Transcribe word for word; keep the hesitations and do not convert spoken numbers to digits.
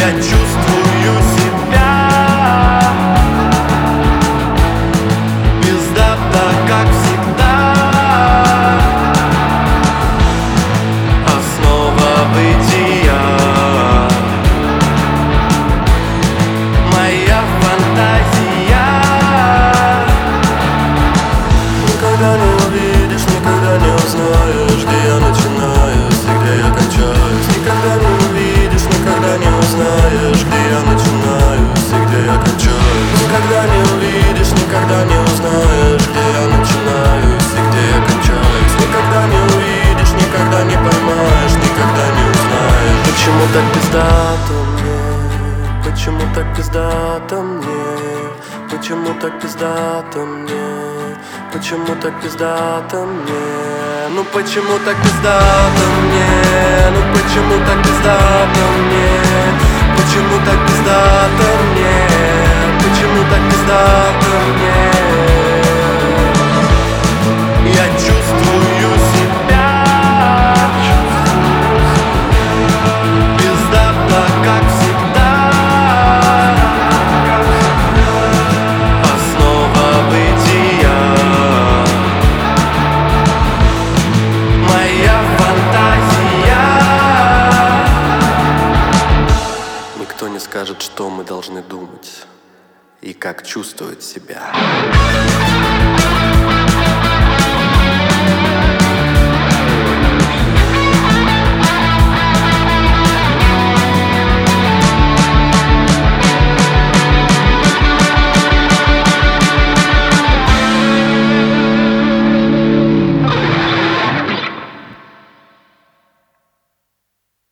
Я чувствую себя бездатно, как всегда. Основа бытия, моя фантазия. Никогда не увидишь, никогда не узнаешь, где я начинаюсь и где я кончаюсь. Никогда не увидишь, никогда не узнаешь, где я начинаюсь и где я кончаюсь. Никогда не увидишь, никогда не узнаешь, где я начинаюсь и где я кончаюсь. Никогда не увидишь, никогда не поймаешь, никогда не узнаешь. Почему так пиздато мне? Почему так пиздато мне? Почему так пиздато мне? Почему так пиздато мне? Ну почему так пиздато мне? Ну почему так пиздато мне? Почему так пиздато мне? Почему так пиздато мне? Я чувствую себя бездатно, как всегда. Основа бытия, моя фантазия. Никто не скажет, что мы должны думать и как чувствовать себя.